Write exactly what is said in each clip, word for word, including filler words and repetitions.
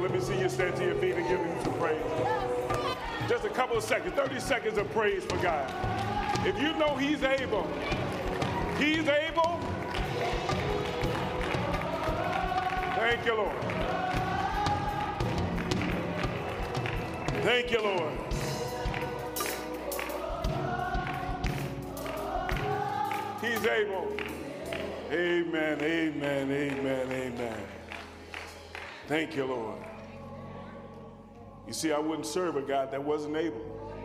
Let me see you stand to your feet and give him some praise. Just a couple of seconds, thirty seconds of praise for God. If you know he's able, he's able. Thank you, Lord. Thank you, Lord. He's able. Amen, amen, amen, amen. Thank you, Lord. You see, I wouldn't serve a God that wasn't able.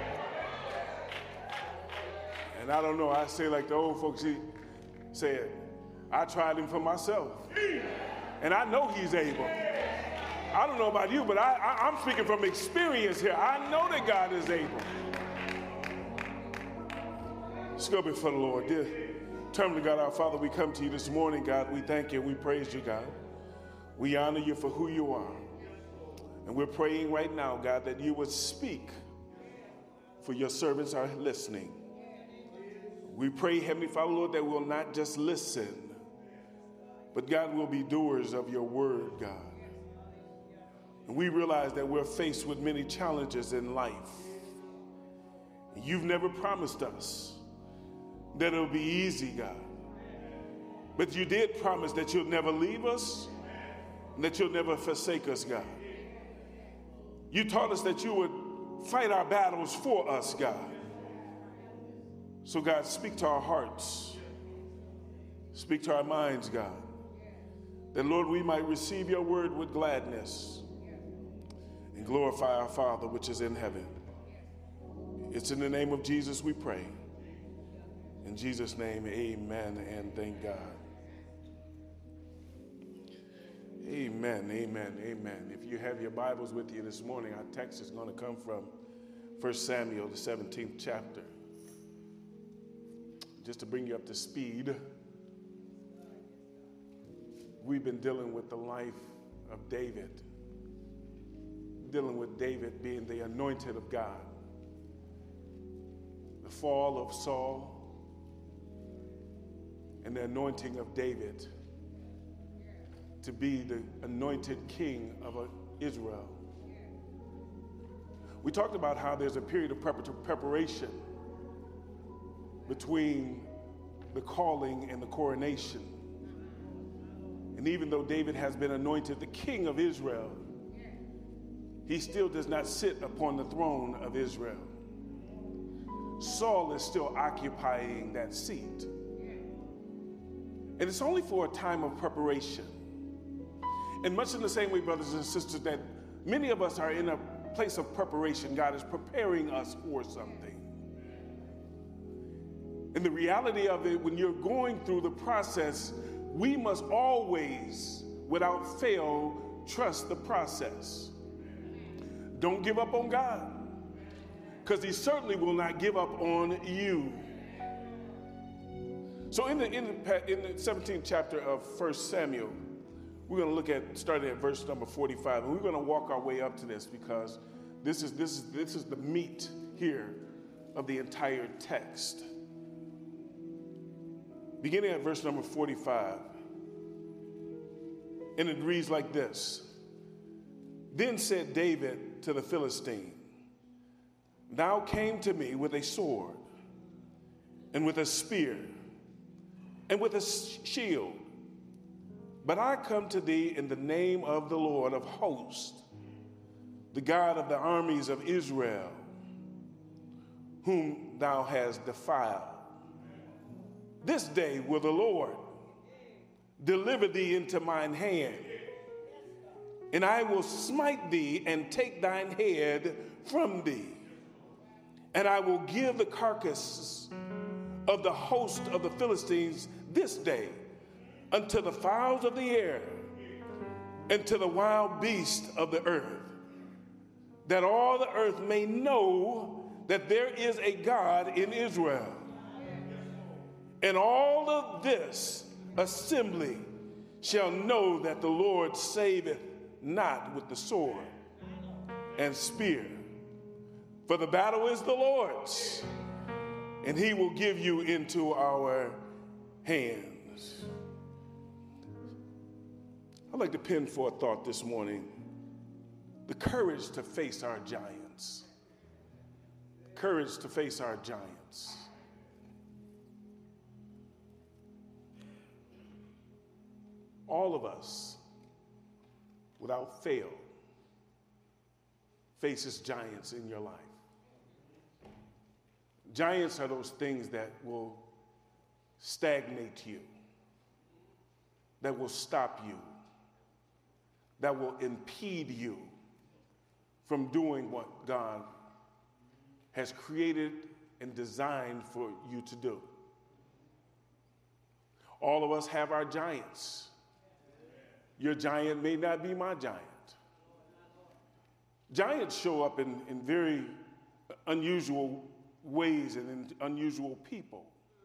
And I don't know, I say like the old folks said, I tried him for myself. And I know he's able. I don't know about you, but I, I, I'm speaking from experience here. I know that God is able. Let's go before the Lord. Dear eternal God, our Father, we come to you this morning, God. We thank you. We praise you, God. We honor you for who you are. And we're praying right now, God, that you would speak, for your servants are listening. We pray, Heavenly Father, Lord, that we'll not just listen, but God, will be doers of your word, God. And we realize that we're faced with many challenges in life. You've never promised us that it'll be easy, God. But you did promise that you'll never leave us and that you'll never forsake us, God. You taught us that you would fight our battles for us, God. So, God, speak to our hearts. Speak to our minds, God. That, Lord, we might receive your word with gladness and glorify our Father which is in heaven. It's in the name of Jesus we pray. In Jesus' name, amen, and thank God. Amen, amen, amen. If you have your Bibles with you this morning, our text is going to come from First Samuel, the seventeenth chapter. Just to bring you up to speed, we've been dealing with the life of David, dealing with David being the anointed of God, the fall of Saul, and the anointing of David to be the anointed king of Israel. We talked about how there's a period of preparation between the calling and the coronation. And even though David has been anointed the king of Israel, he still does not sit upon the throne of Israel. Saul is still occupying that seat. And it's only for a time of preparation. And much in the same way, brothers and sisters, that many of us are in a place of preparation. God is preparing us for something. And the reality of it, when you're going through the process, we must always, without fail, trust the process. Don't give up on God, because he certainly will not give up on you. So in the, in the, in the seventeenth chapter of First Samuel, we're going to look at, starting at verse number forty-five, and we're going to walk our way up to this, because this is, this is, this is the meat here of the entire text. Beginning at verse number forty-five, and it reads like this. Then said David to the Philistine, thou came to me with a sword, and with a spear, and with a shield. But I come to thee in the name of the Lord of hosts, the God of the armies of Israel, whom thou hast defiled. This day will the Lord deliver thee into mine hand, and I will smite thee and take thine head from thee. And I will give the carcass of the host of the Philistines this day unto the fowls of the air and to the wild beasts of the earth, that all the earth may know that there is a God in Israel. And all of this assembly shall know that the Lord saveth not with the sword and spear. For the battle is the Lord's, and he will give you into our hands. I'd like to pin for a thought this morning. the courage to face our giants. Courage to face our giants. All of us, without fail, faces giants in your life. Giants are those things that will stagnate you, that will stop you, that will impede you from doing what God has created and designed for you to do. All of us have our giants. Your giant may not be my giant. Giants show up in, in very unusual ways and in unusual people.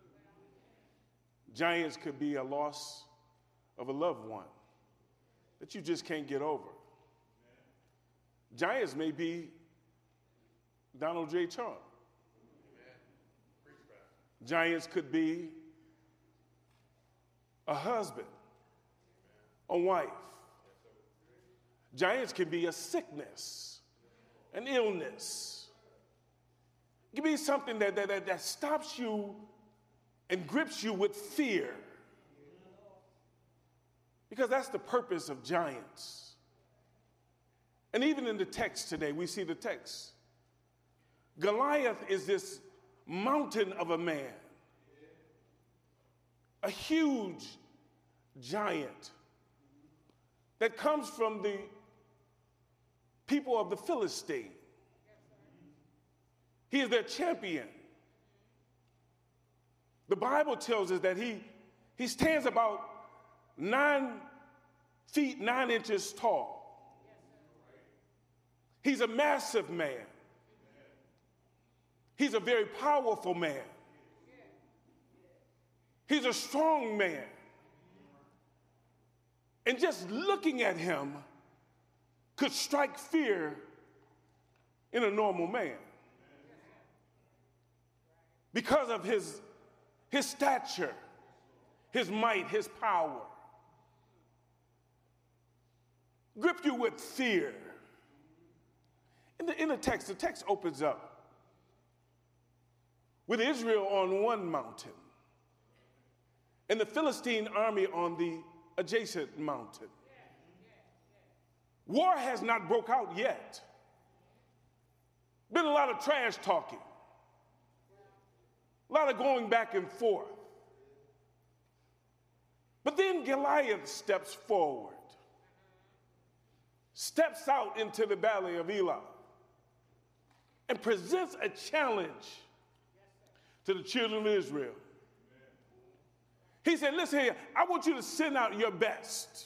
Giants could be a loss of a loved one that you just can't get over. Giants may be Donald J. Trump. Giants could be a husband, a wife. Giants can be a sickness, an illness. It can be something that, that, that, that stops you and grips you with fear. Because that's the purpose of giants. And even in the text today, we see the text. Goliath is this mountain of a man, a huge giant that comes from the people of the Philistine. He is their champion. The Bible tells us that he, he stands about nine feet, nine inches tall. He's a massive man. He's a very powerful man. He's a strong man. And just looking at him could strike fear in a normal man. Because of his, his stature, his might, his power. Grip you with fear. In the, in the text, the text opens up with Israel on one mountain and the Philistine army on the adjacent mountain. War has not broke out yet. Been a lot of trash talking. A lot of going back and forth. But then Goliath steps forward, steps out into the valley of Elah, and presents a challenge to the children of Israel. He said, listen here, I want you to send out your best.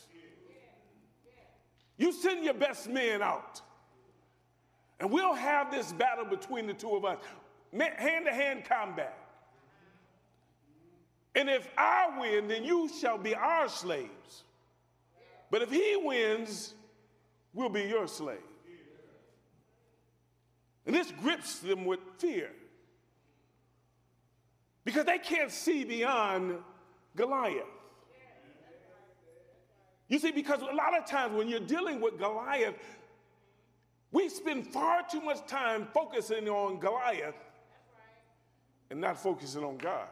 You send your best men out, and we'll have this battle between the two of us, hand-to-hand combat. And if I win, then you shall be our slaves. But if he wins, we'll be your slave. And this grips them with fear, because they can't see beyond Goliath. You see, because a lot of times when you're dealing with Goliath, we spend far too much time focusing on Goliath and not focusing on God.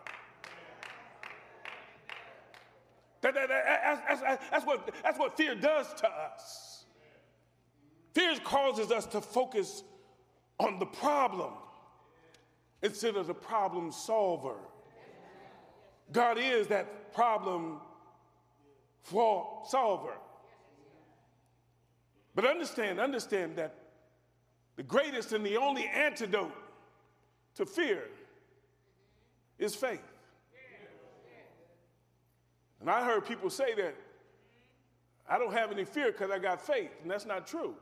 That, that, that, that's, that's, that's, what, that's what fear does to us. Fear causes us to focus on the problem instead of the problem solver. God is that problem solver. But understand, understand that the greatest and the only antidote to fear is faith. And I heard people say that I don't have any fear because I got faith, and that's not true.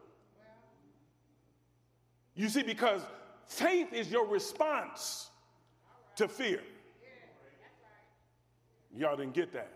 You see, because faith is your response to fear. Y'all didn't get that.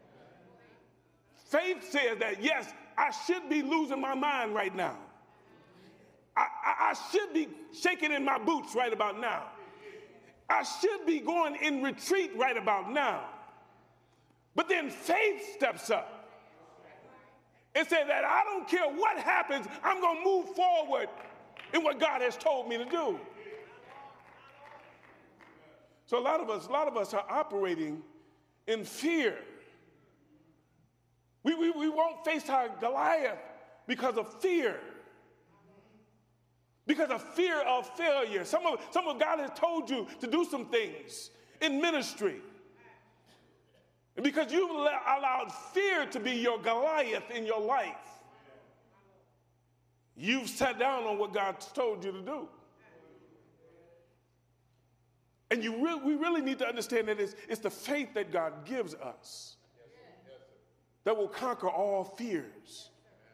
Faith says that, yes, I should be losing my mind right now. I, I, I should be shaking in my boots right about now. I should be going in retreat right about now. But then faith steps up and say that I don't care what happens, I'm going to move forward in what God has told me to do. So a lot of us, a lot of us are operating in fear. We, we, we won't face our Goliath because of fear. Because of fear of failure. Some of, some of God has told you to do some things in ministry. And because you've allowed fear to be your Goliath in your life, you've sat down on what God's told you to do. And you re- we really need to understand that it's, it's the faith that God gives us that will conquer all fears.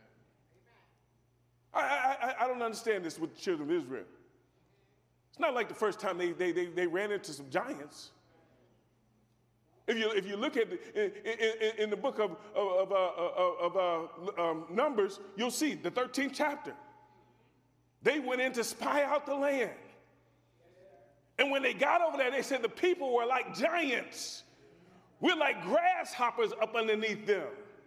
I, I, I don't understand this with the children of Israel. It's not like the first time they, they, they, they ran into some giants. If you, if you look at the, in, in, in the book of, of, of, uh, of uh, um, Numbers, you'll see the thirteenth chapter. They went in to spy out the land. And when they got over there, they said the people were like giants. We're like grasshoppers up underneath them.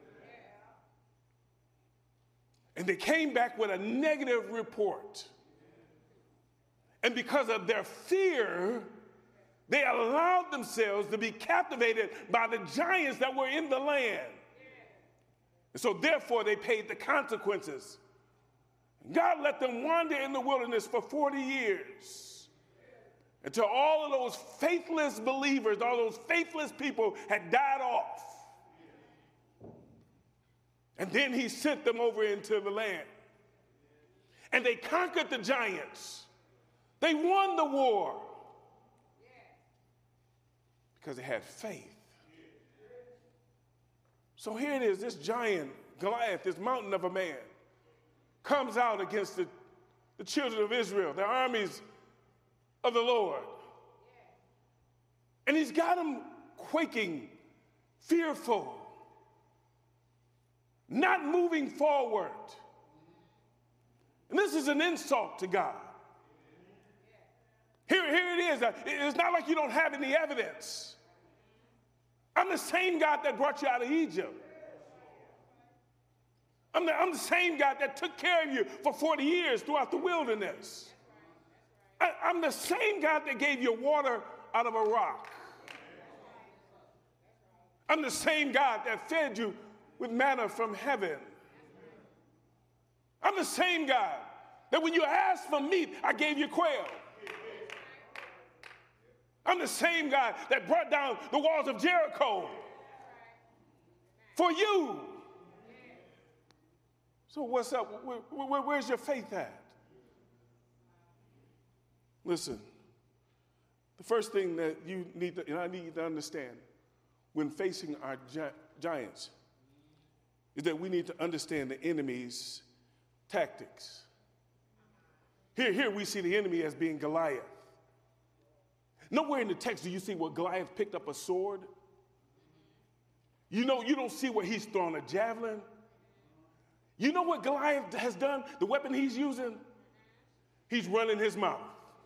And they came back with a negative report. And because of their fear, they allowed themselves to be captivated by the giants that were in the land. And so therefore they paid the consequences. God let them wander in the wilderness for forty years. Until all of those faithless believers, all those faithless people had died off. And then he sent them over into the land. And they conquered the giants. They won the war. Because they had faith. So here it is, this giant, Goliath, this mountain of a man, comes out against the, the children of Israel, the armies of the Lord. And he's got them quaking, fearful, not moving forward. And this is an insult to God. Here, here it is. It's not like you don't have any evidence. I'm the same God that brought you out of Egypt. I'm the, I'm the same God that took care of you for forty years throughout the wilderness. I, I'm the same God that gave you water out of a rock. I'm the same God that fed you with manna from heaven. I'm the same God that when you asked for meat, I gave you quail. I'm the same God that brought down the walls of Jericho for you. So what's up? Where, where, where's your faith at? Listen, the first thing that you need to, and I need to understand when facing our gi- giants is that we need to understand the enemy's tactics. Here, here we see the enemy as being Goliath. Nowhere in the text do you see where Goliath picked up a sword. You know, you don't see where he's thrown a javelin. You know what Goliath has done? The weapon he's using? He's running his mouth.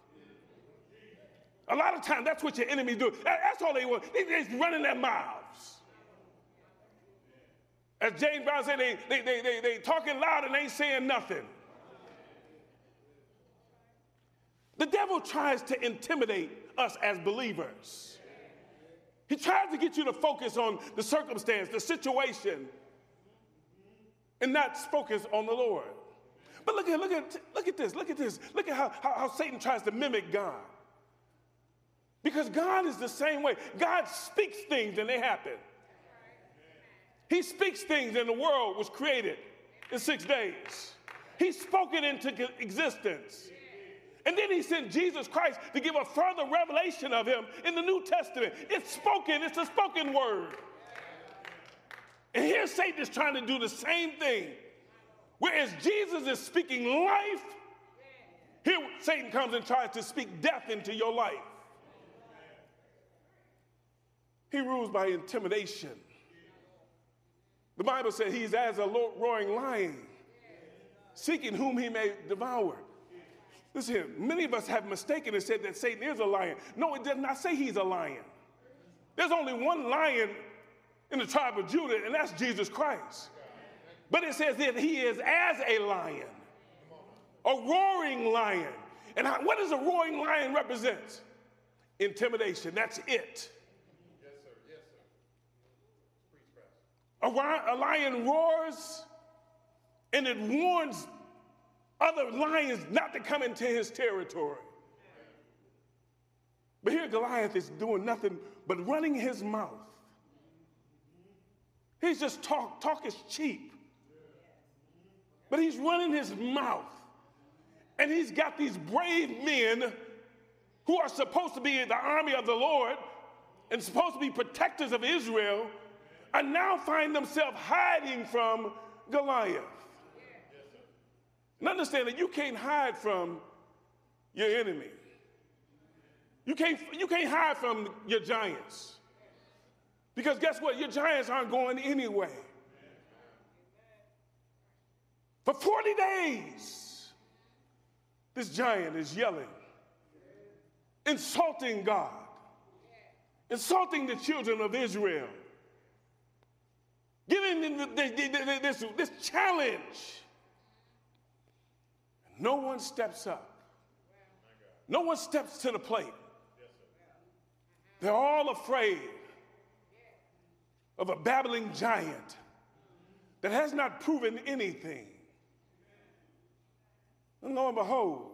A lot of times, that's what your enemies do. That's all they want. They're just running their mouths. As James Brown said, they, they, they, they, they talking loud and ain't saying nothing. The devil tries to intimidate us as believers. He tries to get you to focus on the circumstance, the situation, and not focus on the Lord. But look at, look at, look at this, look at this. Look at how, how, how Satan tries to mimic God. Because God is the same way. God speaks things and they happen. He speaks things and the world was created in six days. He spoke it into existence. And then he sent Jesus Christ to give a further revelation of him in the New Testament. It's spoken, it's a spoken word. And here Satan is trying to do the same thing. Whereas Jesus is speaking life, here Satan comes and tries to speak death into your life. He rules by intimidation. The Bible says he's as a roaring lion, seeking whom he may devour. Listen here, many of us have mistaken and said that Satan is a lion. No, it does not say he's a lion. There's only one lion in the tribe of Judah, and that's Jesus Christ. But it says that he is as a lion, a roaring lion. And how, what does a roaring lion represent? Intimidation. That's it. Yes, sir. Yes, sir. A, a lion roars and it warns other lions not to come into his territory. But here Goliath is doing nothing but running his mouth. He's just talk, talk is cheap. But he's running his mouth. And he's got these brave men who are supposed to be the army of the Lord and supposed to be protectors of Israel, and now find themselves hiding from Goliath. And understand that you can't hide from your enemy. You can't, you can't hide from your giants. Because guess what? Your giants aren't going anyway. For forty days, this giant is yelling, insulting God, insulting the children of Israel, giving them this, this challenge. No one steps up. No one steps to the plate. They're all afraid of a babbling giant that has not proven anything. And lo and behold,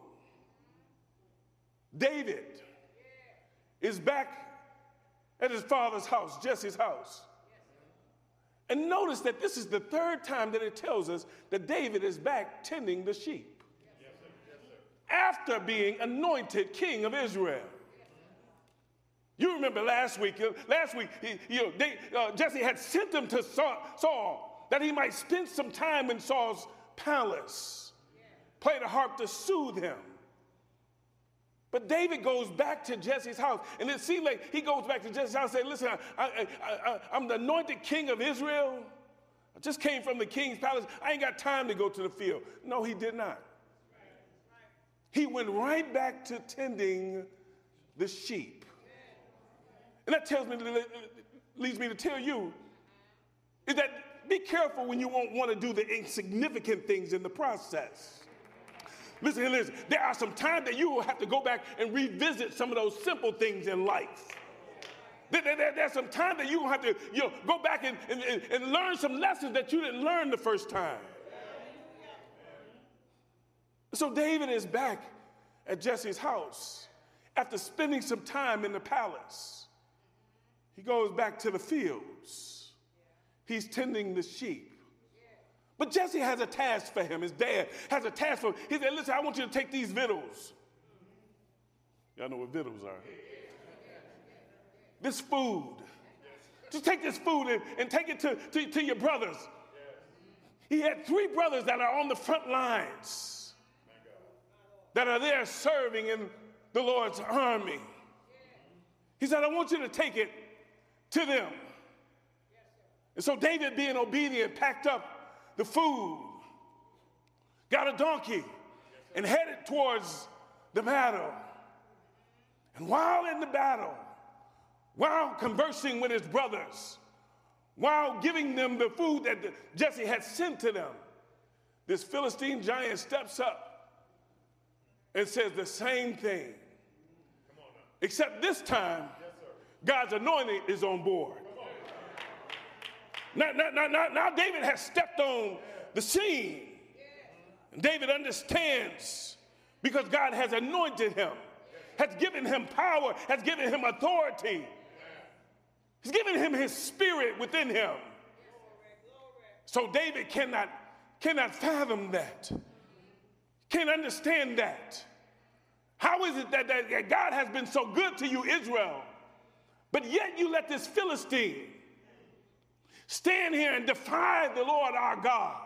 David is back at his father's house, Jesse's house. And notice that this is the third time that it tells us that David is back tending the sheep. Yes, sir. Yes, sir. After being anointed king of Israel. You remember last week, last week, he, you know, they, uh, Jesse had sent him to Saul that he might spend some time in Saul's palace, play the harp to soothe him. But David goes back to Jesse's house, and it seems like he goes back to Jesse's house and says, listen, I, I, I, I'm the anointed king of Israel. I just came from the king's palace. I ain't got time to go to the field. No, he did not. He went right back to tending the sheep. And that tells me, leads me to tell you, is that be careful when you won't want to do the insignificant things in the process. Listen, listen, there are some times that you will have to go back and revisit some of those simple things in life. There, there, there's some time that you will have to you know, go back and, and, and learn some lessons that you didn't learn the first time. So David is back at Jesse's house after spending some time in the palace. He goes back to the fields. He's tending the sheep. But Jesse has a task for him. His dad has a task for him. He said, listen, I want you to take these victuals. Y'all know what victuals are. This food. Just take this food and, and take it to, to, to your brothers. He had three brothers that are on the front lines, that are there serving in the Lord's army. He said, I want you to take it to them. And so David, being obedient, packed up the food, got a donkey, and headed towards the battle. And while in the battle, while conversing with his brothers, while giving them the food that Jesse had sent to them, this Philistine giant steps up and says the same thing. Except this time, God's anointing is on board. Now, now, now, now David has stepped on the scene. And David understands because God has anointed him, has given him power, has given him authority. He's given him his spirit within him. So David cannot, cannot fathom that, can't understand that. How is it that, that God has been so good to you, Israel, but yet you let this Philistine stand here and defy the Lord our God?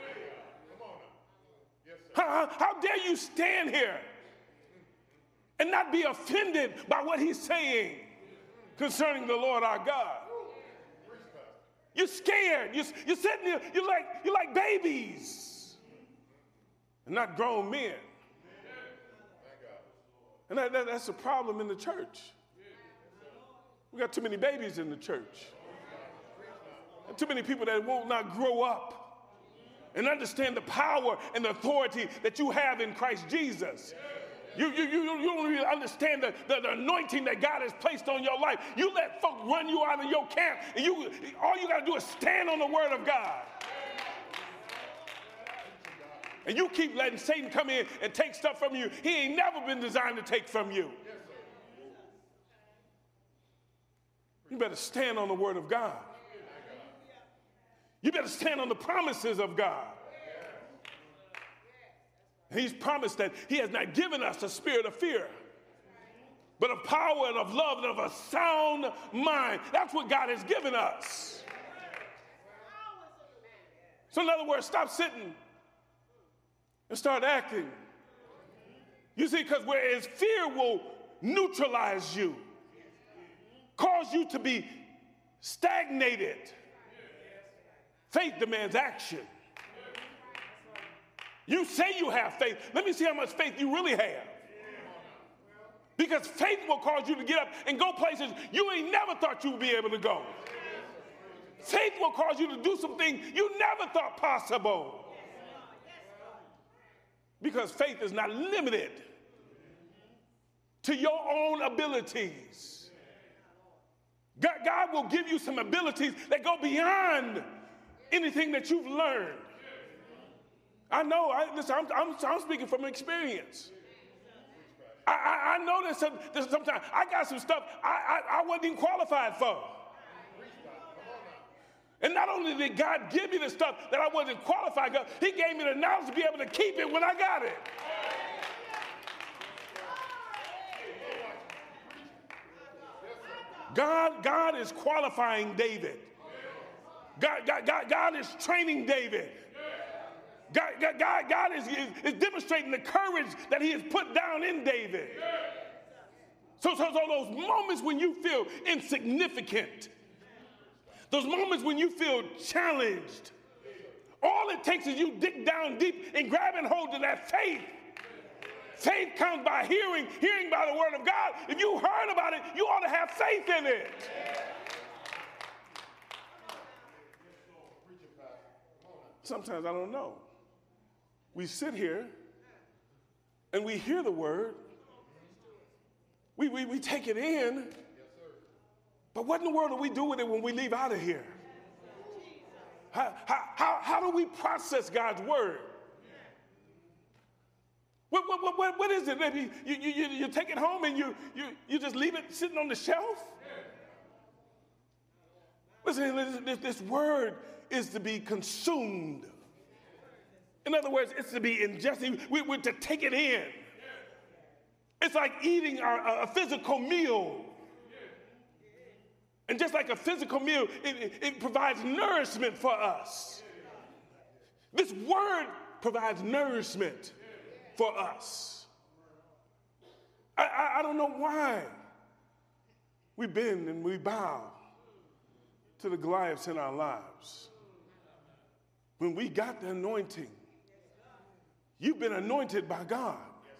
How, how dare you stand here and not be offended by what he's saying concerning the Lord our God? You're scared. You're, you're sitting here, you're like, you're like babies and not grown men. And that, that, that's a problem in the church. We got too many babies in the church. And too many people that will not grow up and understand the power and the authority that you have in Christ Jesus. You, you, you, you don't really understand the, the, the anointing that God has placed on your life. You let folk run you out of your camp, and you all you got to do is stand on the word of God. And you keep letting Satan come in and take stuff from you. He ain't never been designed to take from you. You better stand on the word of God. You better stand on the promises of God. He's promised that he has not given us a spirit of fear, but of power and of love and of a sound mind. That's what God has given us. So in other words, stop sitting and start acting. You see, because whereas fear will neutralize you, cause you to be stagnated, faith demands action. You say you have faith. Let me see how much faith you really have. Because faith will cause you to get up and go places you ain't never thought you would be able to go. Faith will cause you to do some things you never thought possible. Because faith is not limited to your own abilities. God, God will give you some abilities that go beyond anything that you've learned. I know, I, listen, I'm, I'm, I'm speaking from experience. I, I, I know that, some, that sometimes I got some stuff I, I, I wasn't even qualified for. And not only did God give me the stuff that I wasn't qualified for, he gave me the knowledge to be able to keep it when I got it. God, God is qualifying David. God, God, God, God is training David. God, God, God, God is, is, is demonstrating the courage that he has put down in David. So, so, so those moments when you feel insignificant, those moments when you feel challenged, all it takes is you dig down deep and grab and hold to that faith. Faith comes by hearing, hearing by the word of God. If you heard about it, you ought to have faith in it. Sometimes I don't know. We sit here and we hear the word. We, we, we take it in. But what in the world do we do with it when we leave out of here? How, how, how, how do we process God's word? What, what, what, what is it? Maybe you, you, you, you take it home and you, you, you just leave it sitting on the shelf? Listen, this, this word is to be consumed. In other words, it's to be ingested. We, we're to take it in. It's like eating our, a physical meal. And just like a physical meal, it, it, it provides nourishment for us. This word provides nourishment for us. I, I, I don't know why we bend and we bow to the Goliaths in our lives. When we got the anointing, you've been anointed by God.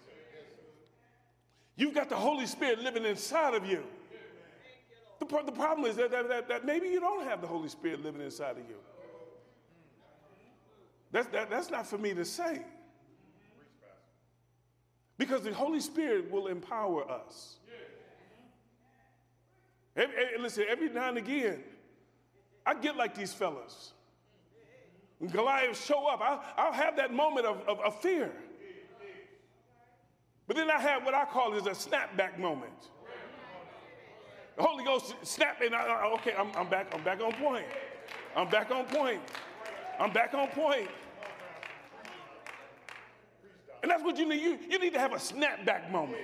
You've got the Holy Spirit living inside of you. The, the problem is that, that, that, that maybe you don't have the Holy Spirit living inside of you. That's, that, that's not for me to say. Because the Holy Spirit will empower us. Every, every, listen, every now and again, I get like these fellas. When Goliath show up, I'll, I'll have that moment of, of, of fear. But then I have what I call is a snapback moment. The Holy Ghost snap and I, okay, I'm, I'm back. I'm back on point. I'm back on point. I'm back on point. And that's what you need. You, you need to have a snapback moment.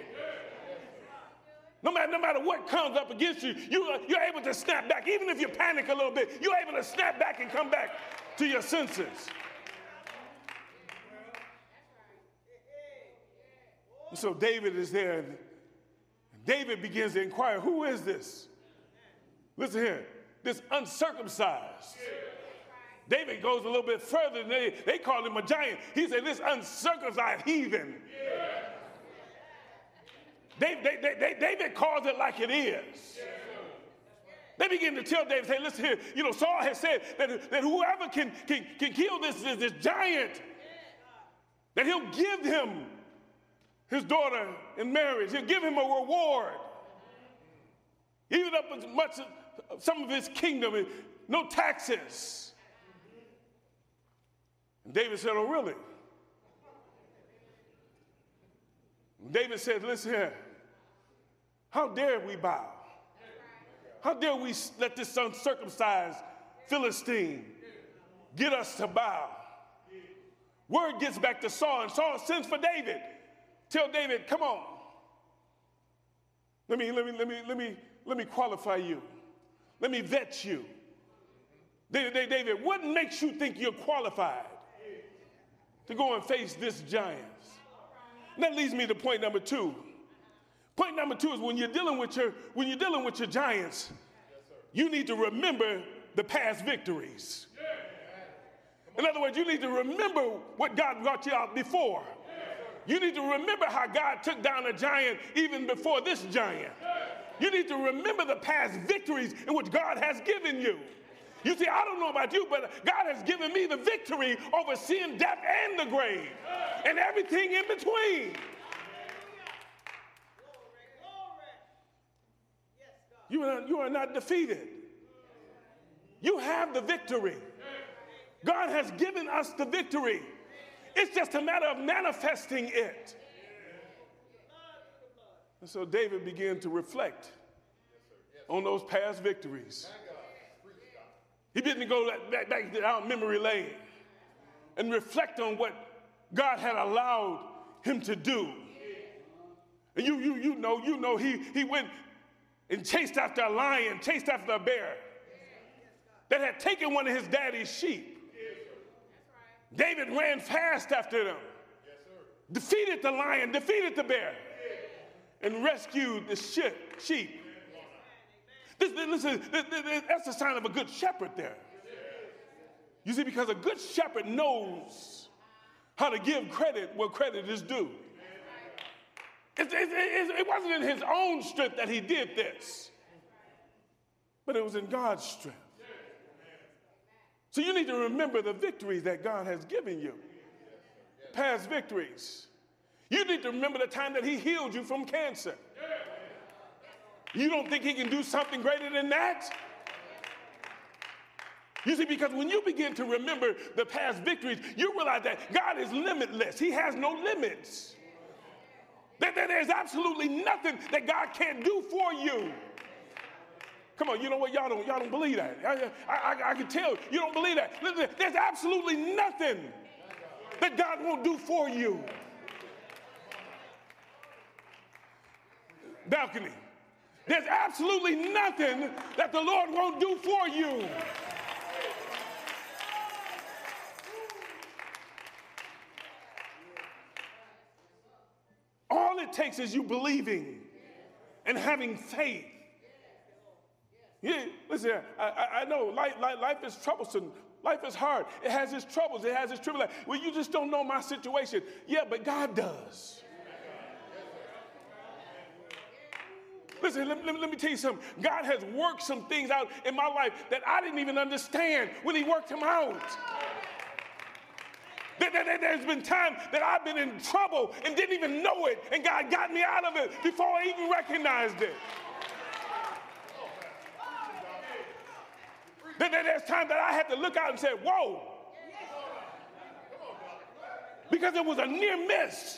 No matter, no matter what comes up against you, you, you're able to snap back. Even if you panic a little bit, you're able to snap back and come back to your senses. And so David is there. And David begins to inquire, who is this? Listen here, this uncircumcised. David goes a little bit further than they, they call him a giant. He said, this uncircumcised heathen. They, they, they, David calls it like it is. They begin to tell David, say, listen here, you know, Saul has said that, that whoever can, can, can kill this, this, this giant, that he'll give him his daughter in marriage. He'll give him a reward. Even up as much as some of his kingdom, no taxes. And David said, oh, really? And David said, listen here, how dare we bow? How dare we let this uncircumcised Philistine get us to bow? Word gets back to Saul, and Saul sends for David. Tell David, come on. Let me, let me, let me, let me, let me qualify you. Let me vet you. David, David, what makes you think you're qualified to go and face this giant? And that leads me to point number two. Point number two is when you're dealing with your, when you're dealing with your giants, you need to remember the past victories. In other words, you need to remember what God brought you out before. You need to remember how God took down a giant even before this giant. You need to remember the past victories in which God has given you. You see, I don't know about you, but God has given me the victory over sin, death, and the grave, and everything in between. You are, you are not defeated. You have the victory. God has given us the victory. It's just a matter of manifesting it. And so David began to reflect on those past victories. He didn't go back, back down memory lane and reflect on what God had allowed him to do. And you, you, you know, you know, he, he went and chased after a lion, chased after a bear that had taken one of his daddy's sheep. David ran fast after them, defeated the lion, defeated the bear, and rescued the sheep. This, this, this, this, that's a sign of a good shepherd there. You see, because a good shepherd knows how to give credit where credit is due. It, it, it, it wasn't in his own strength that he did this, but it was in God's strength. So you need to remember the victories that God has given you, past victories. You need to remember the time that he healed you from cancer. You don't think he can do something greater than that? You see, because when you begin to remember the past victories, you realize that God is limitless. He has no limits. That, that there's absolutely nothing that God can't do for you. Come on, you know what? Y'all don't, y'all don't believe that. I, I, I can tell you don't believe that. Listen, there's absolutely nothing that God won't do for you. Balcony. There's absolutely nothing that the Lord won't do for you. All it takes is you believing and having faith. Yeah, listen, I, I, I know life, life, life is troublesome. Life is hard. It has its troubles. It has its tribulations. Well, you just don't know my situation. Yeah, but God does. Listen, let, let, let me tell you something. God has worked some things out in my life that I didn't even understand when he worked them out. There, there, there's been times that I've been in trouble and didn't even know it, and God got me out of it before I even recognized it. There, there, there's times that I had to look out and say, whoa, because it was a near miss.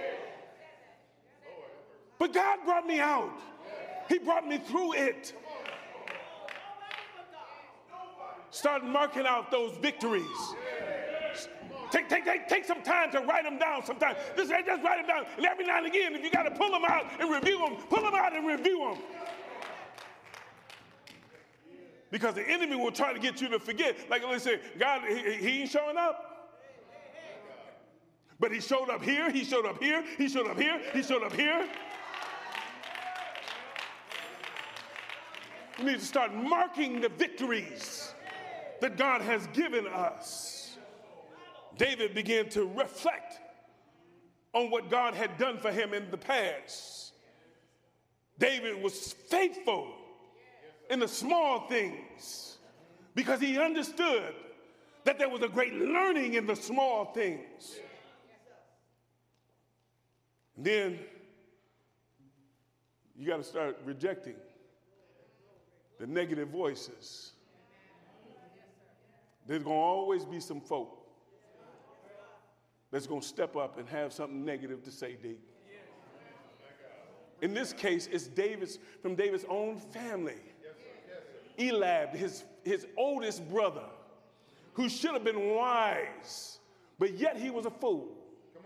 But God brought me out. He brought me through it. Start marking out those victories. Take, take, take, take some time to write them down sometimes. Just, just write them down. And every now and again, if you got to pull them out and review them, pull them out and review them. Because the enemy will try to get you to forget. Like they say, God, he, he ain't showing up. But he showed up here, he showed up here, he showed up here, he showed up here. We need to start marking the victories that God has given us. David began to reflect on what God had done for him in the past. David was faithful in the small things, because he understood that there was a great learning in the small things. And then you got to start rejecting the negative voices. There's going to always be some folk that's going to step up and have something negative to say, D. In this case, it's David's, from David's own family. Eliab, his, his oldest brother, who should have been wise, but yet he was a fool.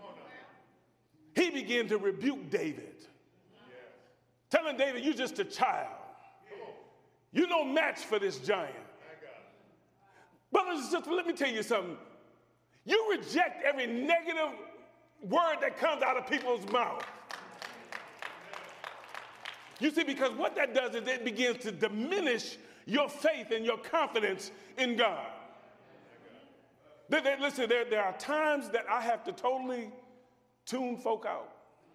He began to rebuke David, telling David, you're just a child. You're no match for this giant. Brothers and sisters, let me tell you something. You reject every negative word that comes out of people's mouth. You see, because what that does is it begins to diminish your faith and your confidence in God. They, they, listen, there, there are times that I have to totally tune folk out.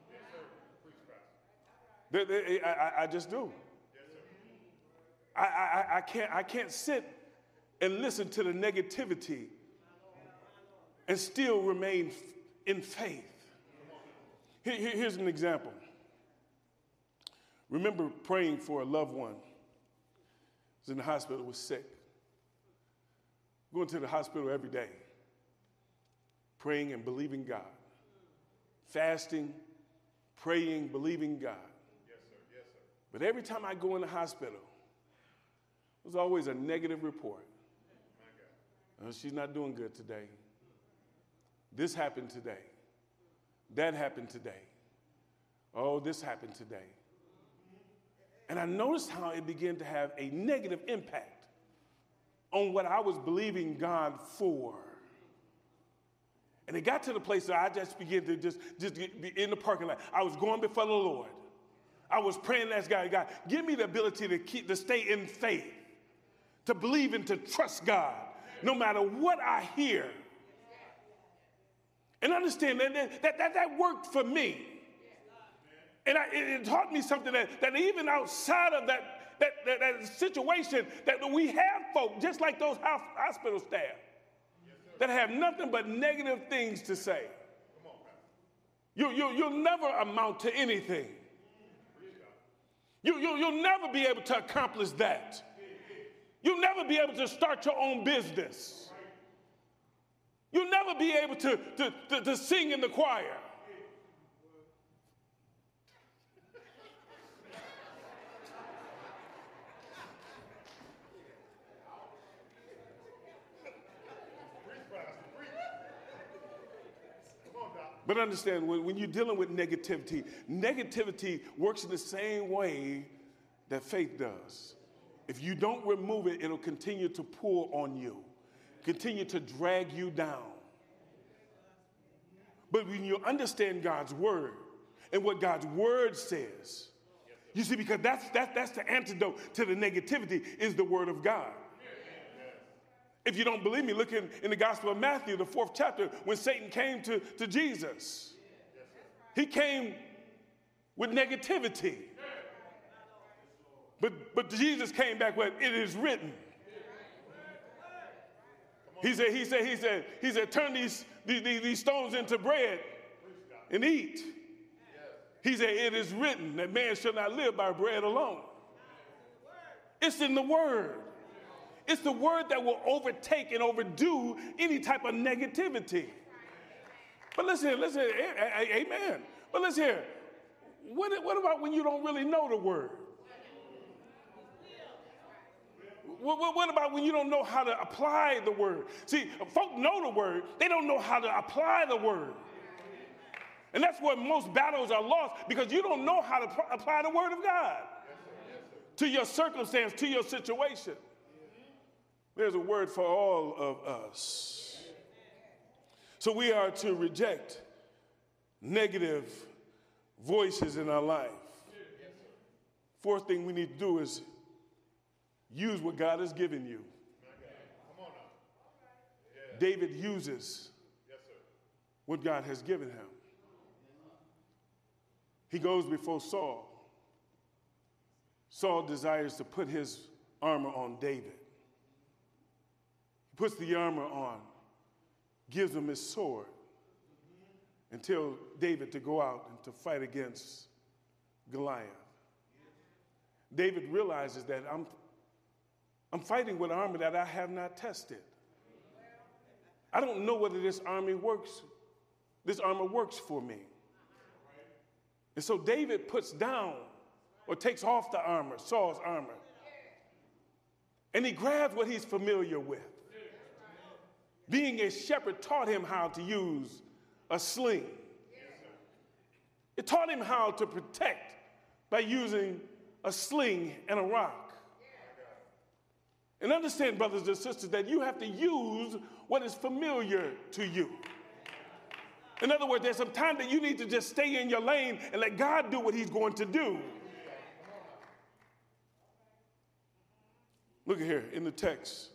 They, they, I, I just do. I, I, I, can't, I can't sit and listen to the negativity and still remain in faith. Here, here's an example. Remember praying for a loved one who was in the hospital, was sick. Going to the hospital every day, praying and believing God. Fasting, praying, believing God. Yes, sir. Yes, sir. But every time I go in the hospital, there's always a negative report. Oh, she's not doing good today. This happened today. That happened today. Oh, this happened today. And I noticed how it began to have a negative impact on what I was believing God for. And it got to the place where I just began to just, just be in the parking lot. I was going before the Lord. I was praying and asking God, God, give me the ability to keep to stay in faith, to believe and to trust God, no matter what I hear. And understand that that, that, that worked for me. And I, it, it taught me something that, that even outside of that, that, that, that situation, that we have folk, just like those hospital staff, that have nothing but negative things to say. You, you, you'll never amount to anything. You, you, you'll never be able to accomplish that. You'll never be able to start your own business. You'll never be able to, to, to, to sing in the choir. But understand, when, when you're dealing with negativity, negativity works in the same way that faith does. If you don't remove it, it'll continue to pull on you, continue to drag you down. But when you understand God's word and what God's word says, you see, because that's, that, that's the antidote to the negativity is the word of God. If you don't believe me, look in, in the Gospel of Matthew, the fourth chapter, when Satan came to, to Jesus. He came with negativity. But, but Jesus came back with, it is written. He said, he said, he said, he said, turn these, these, these stones into bread and eat. He said, it is written that man shall not live by bread alone. It's in the word. It's the word that will overtake and overdo any type of negativity. But listen, listen, amen. But listen here, what, what about when you don't really know the word? What, what about when you don't know how to apply the word? See, folk know the word, they don't know how to apply the word. And that's where most battles are lost, because you don't know how to pr- apply the word of God to your circumstance, to your situation. There's a word for all of us. So we are to reject negative voices in our life. Fourth thing we need to do is use what God has given you. David uses what God has given him. He goes before Saul. Saul desires to put his armor on David. He puts the armor on, gives him his sword, and tells David to go out and to fight against Goliath. David realizes that I'm, I'm fighting with armor that I have not tested. I don't know whether this army works, this armor works for me. And so David puts down or takes off the armor, Saul's armor, and he grabs what he's familiar with. Being a shepherd taught him how to use a sling. It taught him how to protect by using a sling and a rock. And understand, brothers and sisters, that you have to use what is familiar to you. In other words, there's some time that you need to just stay in your lane and let God do what he's going to do. Look at here in the text.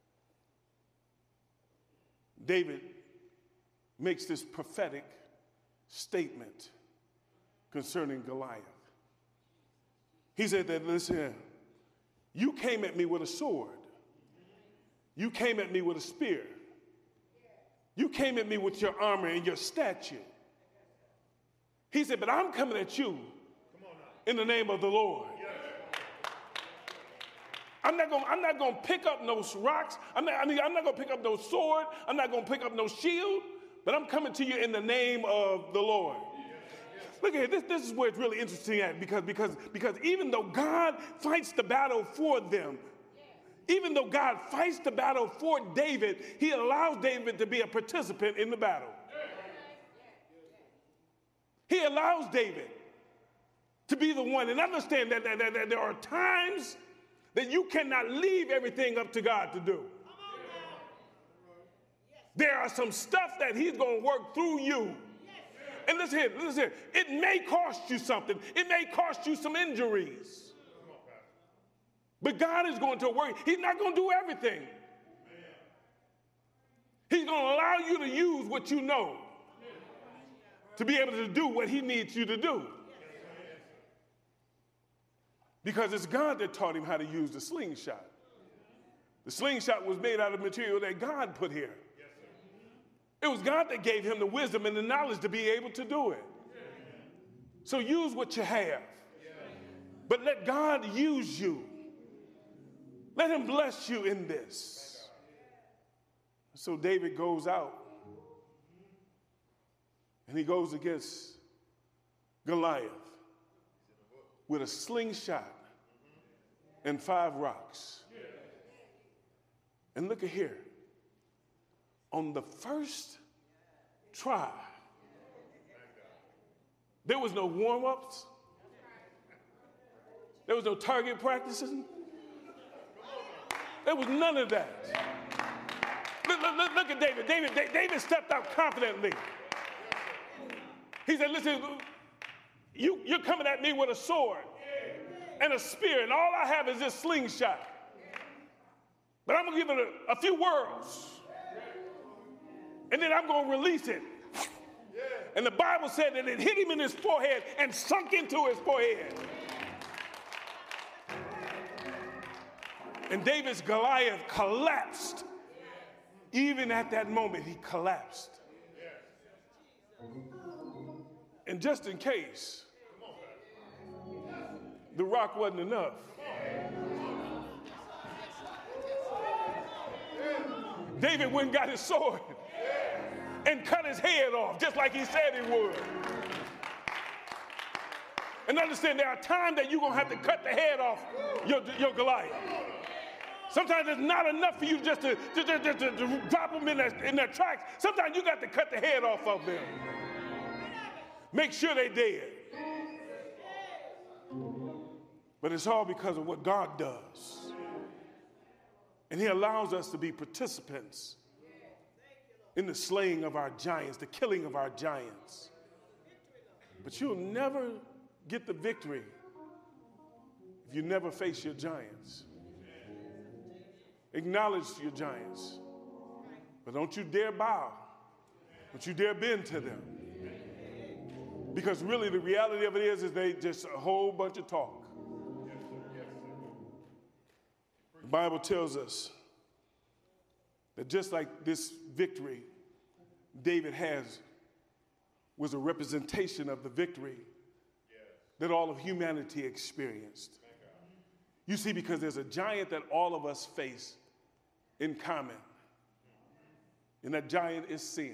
David makes this prophetic statement concerning Goliath. He said that, listen, you came at me with a sword. You came at me with a spear. You came at me with your armor and your statue. He said, but I'm coming at you in the name of the Lord. I'm not going I'm not going to pick up no rocks. I'm not, I mean, I'm not going to pick up no sword. I'm not going to pick up no shield. But I'm coming to you in the name of the Lord. Look at this. This is where it's really interesting at because, because, because even though God fights the battle for them, even though God fights the battle for David, he allows David to be a participant in the battle. He allows David to be the one. And understand that, that, that, that there are times that you cannot leave everything up to God to do. There are some stuff that he's going to work through you. And listen here, listen here. It may cost you something. It may cost you some injuries. But God is going to work. He's not going to do everything. He's going to allow you to use what you know to be able to do what he needs you to do. Because it's God that taught him how to use the slingshot. The slingshot was made out of material that God put here. It was God that gave him the wisdom and the knowledge to be able to do it. So use what you have. But let God use you. Let him bless you in this. So David goes out and he goes against Goliath with a slingshot and five rocks. And look at here. On the first try, there was no warm-ups. There was no target practices. There was none of that. Look, look, look at David. David. David stepped out confidently. He said, listen, you, you're coming at me with a sword and a spear, and all I have is this slingshot. But I'm going to give it a, a few whirls. And then I'm going to release it. And the Bible said that it hit him in his forehead and sunk into his forehead. And David's Goliath collapsed. Even at that moment, he collapsed. And just in case the rock wasn't enough, David went and got his sword and cut his head off, just like he said he would. And understand, there are times that you're going to have to cut the head off your, your Goliath. Sometimes it's not enough for you just to, just, just, just, to drop them in their, in their tracks. Sometimes you got to cut the head off of them. Make sure they're dead. But it's all because of what God does. And he allows us to be participants in the slaying of our giants, the killing of our giants. But you'll never get the victory if you never face your giants. Acknowledge your giants, but don't you dare bow. Don't you dare bend to them. Because really the reality of it is, is they just a whole bunch of talk. Bible tells us that just like this victory David has was a representation of the victory that all of humanity experienced. You see, because there's a giant that all of us face in common, and that giant is sin.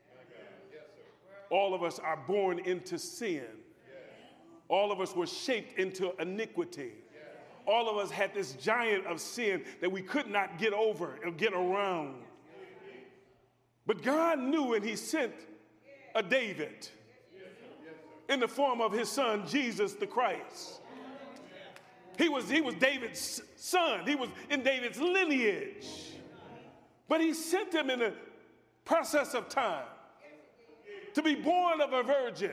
All of us are born into sin. All of us were shaped into iniquity. All of us had this giant of sin that we could not get over or get around. But God knew, and he sent a David in the form of his son, Jesus the Christ. He was, he was David's son. He was in David's lineage. But he sent him in the process of time to be born of a virgin,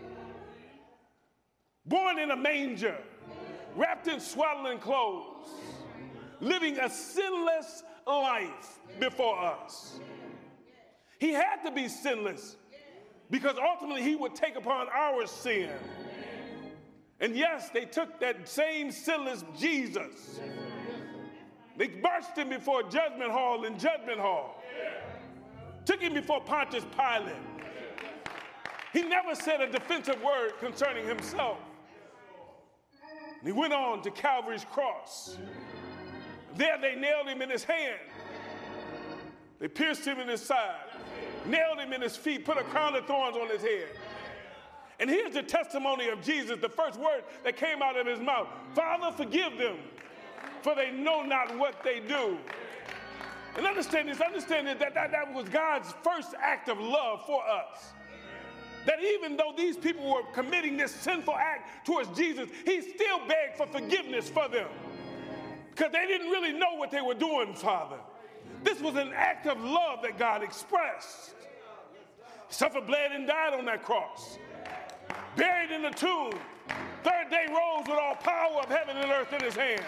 born in a manger, wrapped in swaddling clothes, living a sinless life before us. He had to be sinless because ultimately he would take upon our sin. And yes, they took that same sinless Jesus. They marched him before Judgment Hall in Judgment Hall. Took him before Pontius Pilate. He never said a defensive word concerning himself. And he went on to Calvary's cross. There they nailed him in his hand. They pierced him in his side, nailed him in his feet, put a crown of thorns on his head. And here's the testimony of Jesus, the first word that came out of his mouth. Father, forgive them, for they know not what they do. And understand this, understand that that, that was God's first act of love for us. That even though these people were committing this sinful act towards Jesus, he still begged for forgiveness for them. Because they didn't really know what they were doing, Father. This was an act of love that God expressed. He suffered, bled, and died on that cross. Buried in the tomb. Third day rose with all power of heaven and earth in his hands.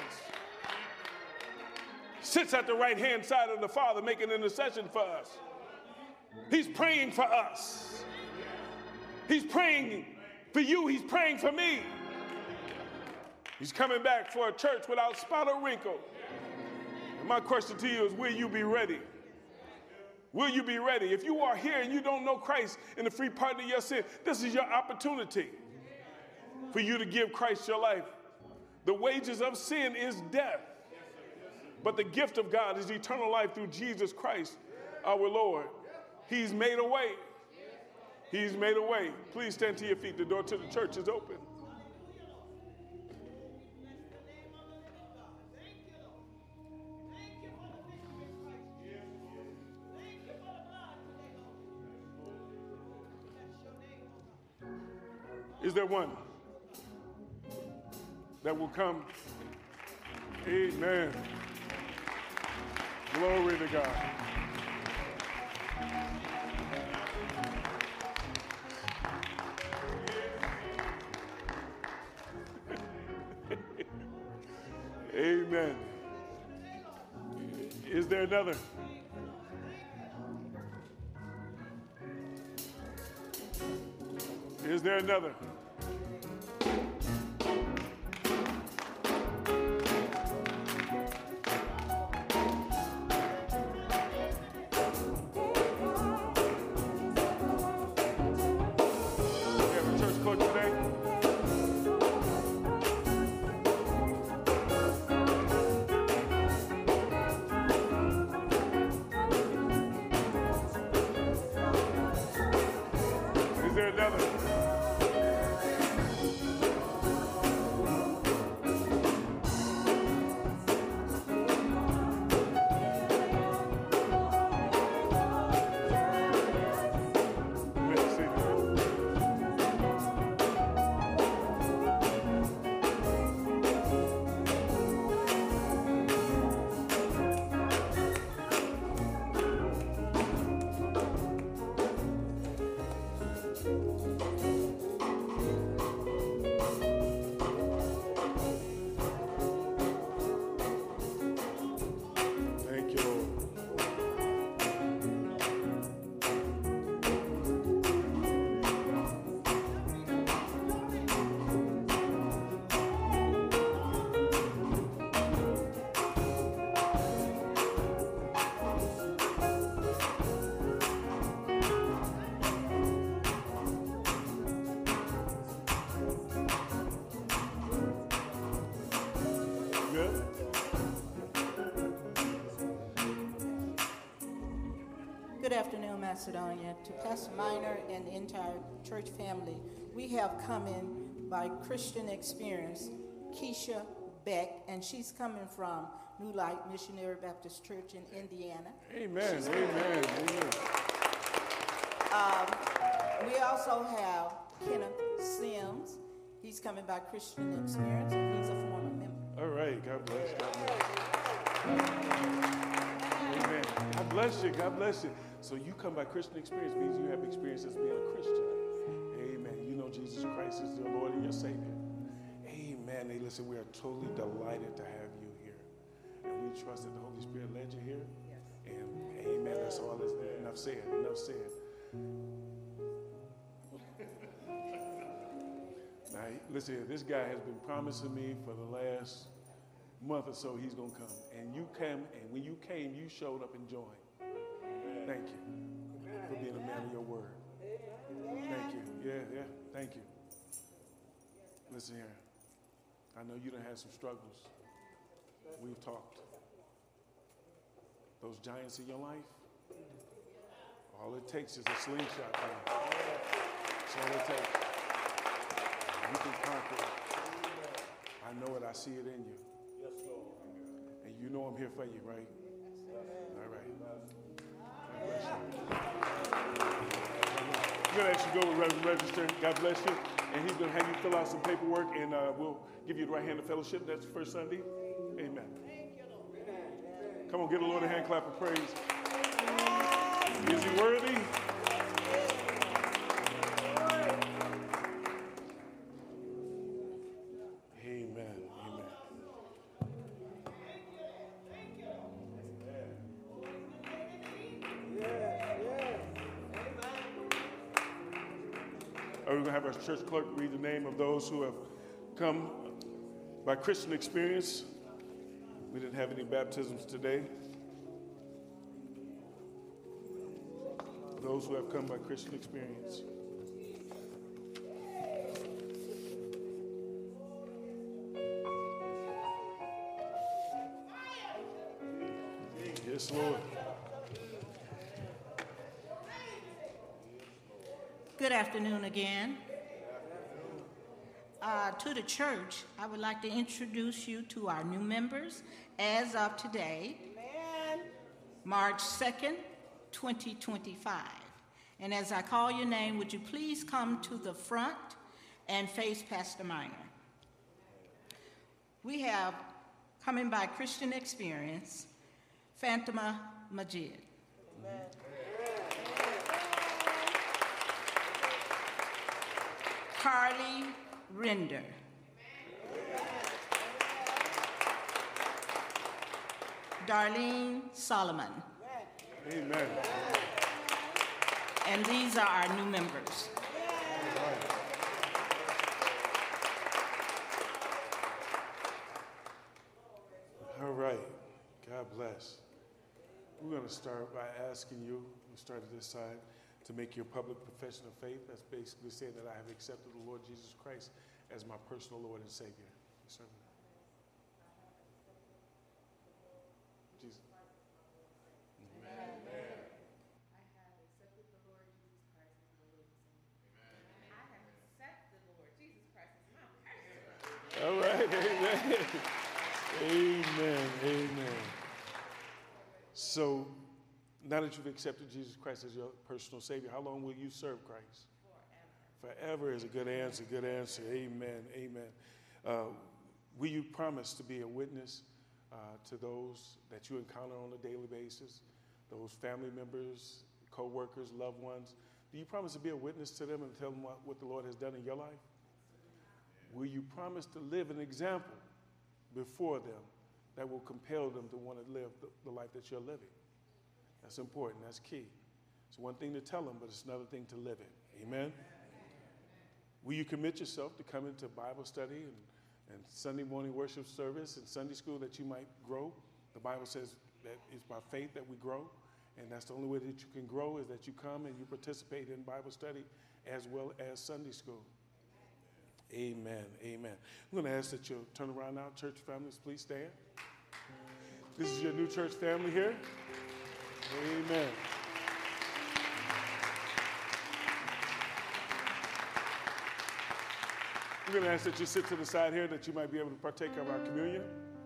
Sits at the right hand side of the Father making intercession for us. He's praying for us. He's praying for you. He's praying for me. He's coming back for a church without spot or wrinkle. And my question to you is, will you be ready? Will you be ready? If you are here and you don't know Christ in the free pardon of your sin, this is your opportunity for you to give Christ your life. The wages of sin is death, but the gift of God is eternal life through Jesus Christ, our Lord. He's made a way. He's made a way. Please stand to your feet. The door to the church is open. Is there one that will come? Amen. Glory to God. Amen. Is there another? Is there another? Is there another? Amen. Good afternoon, Macedonia. To Pastor Minor and the entire church family, we have come in by Christian Experience, Keisha Beck, and she's coming from New Light Missionary Baptist Church in Indiana. Amen. She's amen. Amen. Um, we also have Kenneth Sims. He's coming by Christian Experience, and he's a former member. All right. God bless. God bless. Amen. God bless you. God bless you. So you come by Christian Experience means you have experience as being a Christian. Amen. You know Jesus Christ is your Lord and your Savior. Amen. Hey, listen, we are totally delighted to have you here. And we trust that the Holy Spirit led you here. And amen. That's all. That's enough said. Enough said. Now, listen here. This guy has been promising me for the last month or so he's going to come. And you came, and when you came, you showed up and joined. Thank you for being a man of your word. Thank you. Yeah, yeah. Thank you. Listen here. I know you done had some struggles. We've talked. Those giants in your life, all it takes is a slingshot. Man. That's all it takes. You can conquer it. I know it. I see it in you. And you know I'm here for you, right? All right. I'm going to actually go with Reverend Register. God bless you. And he's going to have you fill out some paperwork, and uh, we'll give you the right hand of fellowship. That's the first Sunday. Amen. Come on, give the Lord a hand clap of praise. Is he worthy? Amen. Amen. We're going to have our church clerk read the name of those who have come by Christian Experience. We didn't have any baptisms today. Those who have come by Christian Experience. Yes, Lord. Good afternoon again. Uh, to the church, I would like to introduce you to our new members as of today, Amen. March second, twenty twenty-five. And as I call your name, would you please come to the front and face Pastor Minor? We have, coming by Christian Experience, Fatima Majid. Amen. Carly Render. Darlene Solomon. Amen. And these are our new members. All right. God bless. We're going to start by asking you, we'll start at this side, to make your public profession of faith. That's basically saying that I have accepted the Lord Jesus Christ as my personal Lord and Savior. Yes, sir. Jesus. Amen. Amen. I have accepted the Lord Jesus Christ as my Lord and Savior. Amen. I have accepted the Lord Jesus Christ as my personal. All right. Amen. Amen. Amen. So, now that you've accepted Jesus Christ as your personal Savior, how long will you serve Christ? Forever. Forever is a good answer, good answer. Amen, amen. Uh, will you promise to be a witness uh, to those that you encounter on a daily basis, those family members, co-workers, loved ones? Do you promise to be a witness to them and tell them what, what the Lord has done in your life? Will you promise to live an example before them that will compel them to want to live the, the life that you're living? That's important. That's key. It's one thing to tell them, but it's another thing to live it. Amen? Amen. Will you commit yourself to come into Bible study and, and Sunday morning worship service and Sunday school that you might grow? The Bible says that it's by faith that we grow, and that's the only way that you can grow is that you come and you participate in Bible study as well as Sunday school. Amen. Amen. I'm going to ask that you turn around now. Church families, please stand. This is your new church family here. Amen. I'm going to ask that you sit to the side here that you might be able to partake of our communion.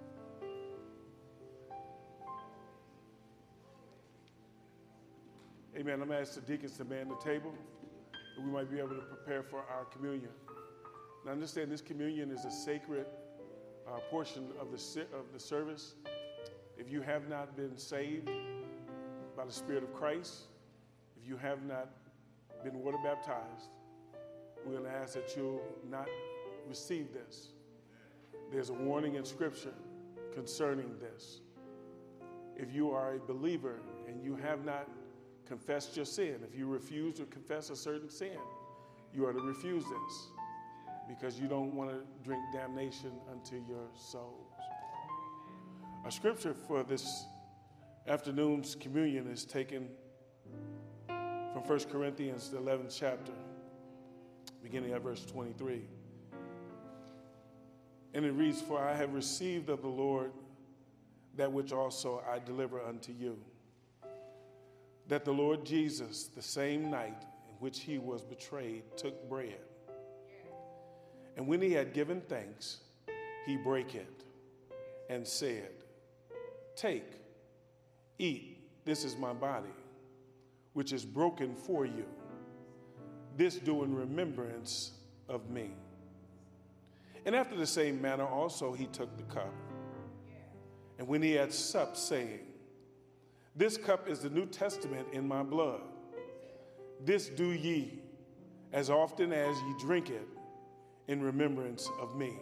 Amen. I'm going to ask the deacons to man the table that we might be able to prepare for our communion. Now understand this communion is a sacred uh, portion of the, of the service. If you have not been saved by the Spirit of Christ, if you have not been water baptized, we're going to ask that you'll not receive this. There's a warning in Scripture concerning this. If you are a believer and you have not confessed your sin, if you refuse to confess a certain sin, you are to refuse this because you don't want to drink damnation unto your souls. Our scripture for this afternoon's communion is taken from First Corinthians, the eleventh chapter, beginning at verse twenty-three. And it reads, "For I have received of the Lord that which also I deliver unto you, that the Lord Jesus, the same night in which he was betrayed, took bread. And when he had given thanks, he brake it and said, 'Take, eat, this is my body, which is broken for you. This do in remembrance of me.' And after the same manner also he took the cup. And when he had supped, saying, 'This cup is the New Testament in my blood. This do ye as often as ye drink it in remembrance of me.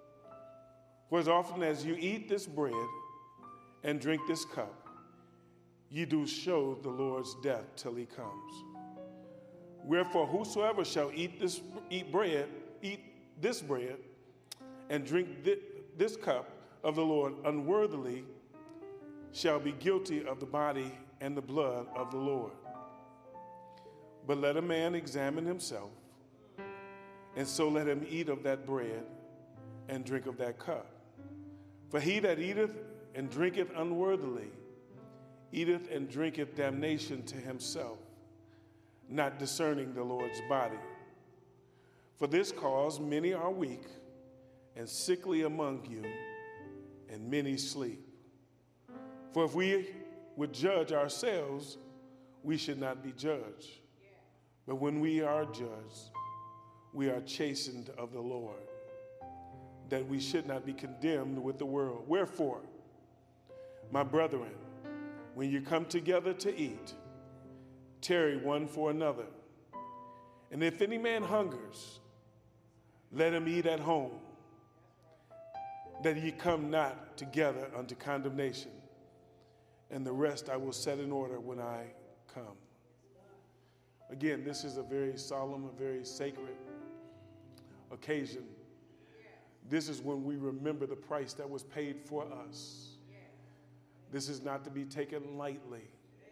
For as often as you eat this bread and drink this cup, ye do show the Lord's death till he comes. Wherefore whosoever shall eat this eat bread, eat this bread, and drink thi- this cup of the Lord unworthily, shall be guilty of the body and the blood of the Lord. But let a man examine himself, and so let him eat of that bread and drink of that cup. For he that eateth and drinketh unworthily eateth and drinketh damnation to himself, not discerning the Lord's body. For this cause many are weak and sickly among you, and many sleep. For if we would judge ourselves, we should not be judged. But when we are judged, we are chastened of the Lord, that we should not be condemned with the world. Wherefore, my brethren, when you come together to eat, tarry one for another. And if any man hungers, let him eat at home, that ye come not together unto condemnation. And the rest I will set in order when I come." Again, this is a very solemn, a very sacred occasion. This is when we remember the price that was paid for us. This is not to be taken lightly.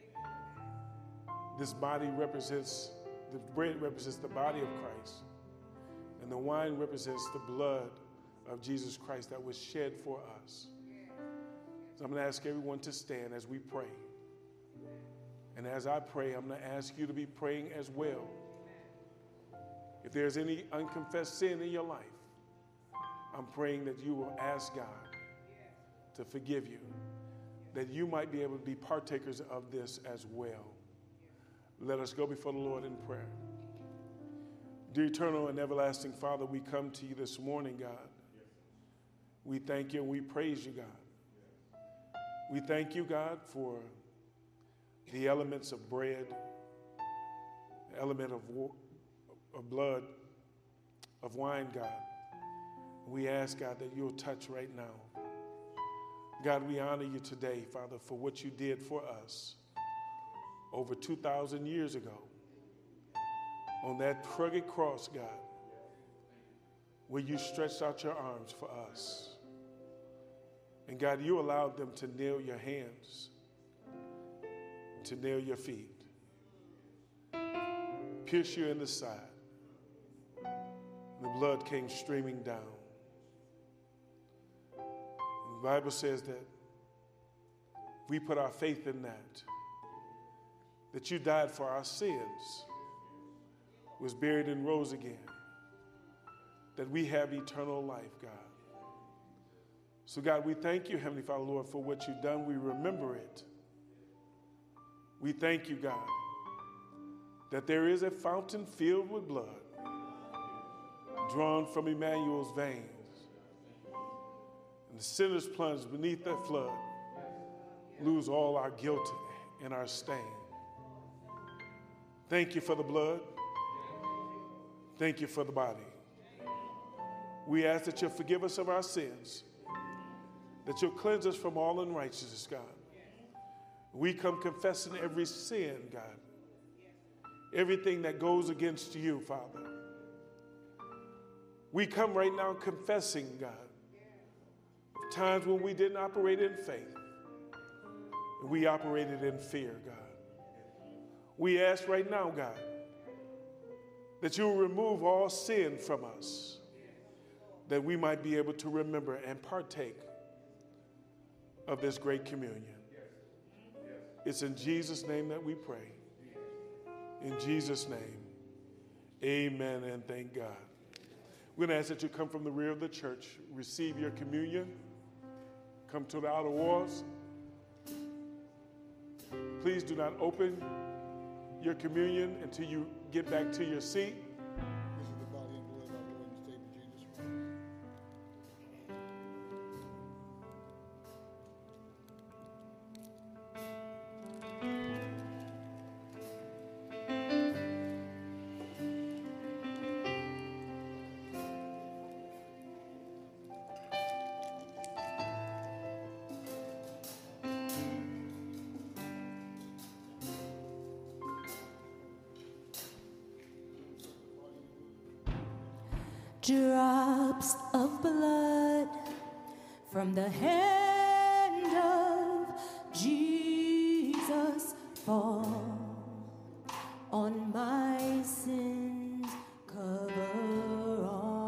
This body represents, the bread represents the body of Christ, and the wine represents the blood of Jesus Christ that was shed for us. So I'm going to ask everyone to stand as we pray. And as I pray, I'm going to ask you to be praying as well. If there's any unconfessed sin in your life, I'm praying that you will ask God to forgive you, that you might be able to be partakers of this as well. Let us go before the Lord in prayer. Dear eternal and everlasting Father, we come to you this morning, God. We thank you and we praise you, God. We thank you, God, for the elements of bread, the element of, wa- of blood, of wine, God. We ask, God, that you'll touch right now. God, we honor you today, Father, for what you did for us over two thousand years ago on that rugged cross, God, where you stretched out your arms for us. And God, you allowed them to nail your hands, to nail your feet, pierce you in the side, The blood came streaming down. And the Bible says that we put our faith in that, that you died for our sins, was buried and rose again, that we have eternal life, God. So, God, we thank you, Heavenly Father, Lord, for what you've done. We remember it. We thank you, God, that there is a fountain filled with blood drawn from Emmanuel's veins. And the sinners plunged beneath that flood lose all our guilt and our stain. Thank you for the blood. Thank you for the body. We ask that you'll forgive us of our sins, that you'll cleanse us from all unrighteousness, God. We come confessing every sin, God, everything that goes against you, Father. We come right now confessing, God, times when we didn't operate in faith, and we operated in fear, God. We ask right now, God, that you will remove all sin from us, that we might be able to remember and partake of this great communion. It's in Jesus' name that we pray. In Jesus' name, amen and thank God. We're going to ask that you come from the rear of the church, receive your communion, come to the outer walls. Please do not open your communion until you get back to your seat. This is the body and blood of our Lord and Savior Jesus Christ. Drops of blood from the hand of Jesus fall on my sins, cover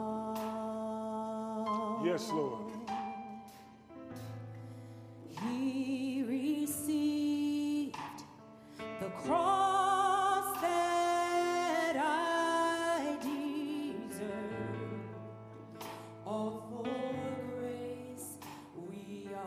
all. Yes, Lord. He received the cross that I deserve. All for grace we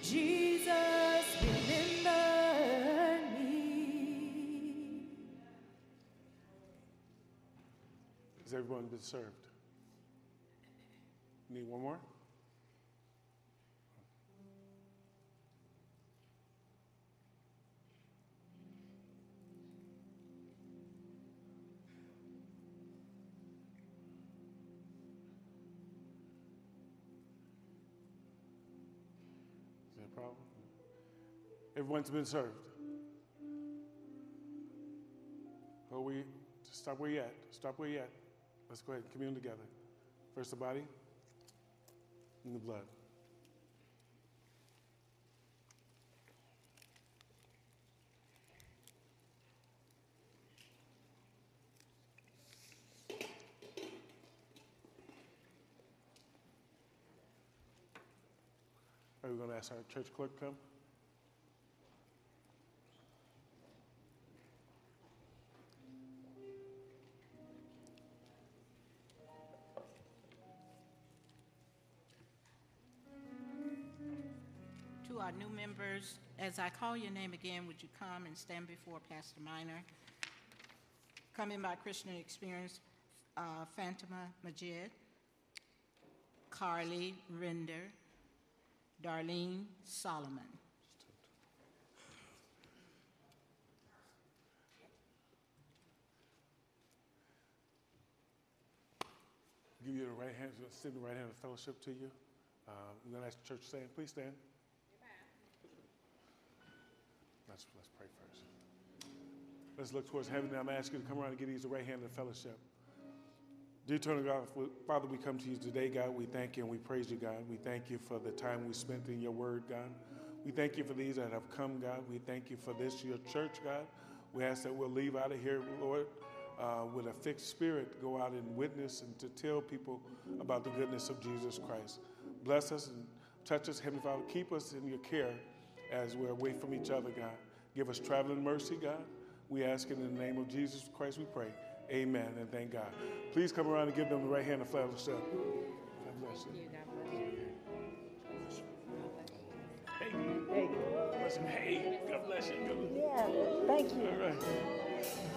Jesus, remember me. Has everyone been served? Need one more? Is that a problem? Everyone's been served. Oh, we stop where you at. Stop where you at. Let's go ahead and commune together. First the body, and the blood. Are we going to ask our church clerk to come? To our new members, as I call your name again, would you come and stand before Pastor Minor? Coming by Christian Experience, uh, Fatima Majid, Carly Render, Darlene Solomon. Give you the right hand, send the right hand of fellowship to you. Uh, I'm going to ask the church to stand. Please stand. Let's, let's pray first. Let's look towards heaven. And I'm going to ask you to come around and give these the right hand of fellowship. Dear eternal God, Father, we come to you today, God. We thank you and we praise you, God. We thank you for the time we spent in your word, God. We thank you for these that have come, God. We thank you for this, your church, God. We ask that we'll leave out of here, Lord, uh, with a fixed spirit, go out and witness and to tell people about the goodness of Jesus Christ. Bless us and touch us, Heavenly Father. Keep us in your care as we're away from each other, God. Give us traveling mercy, God. We ask it in the name of Jesus Christ, we pray. Amen and thank God. Please come around and give them the right hand of fellowship. God bless you. Hey, hey, God bless you. Hey, God bless you. Yeah, thank you. All right.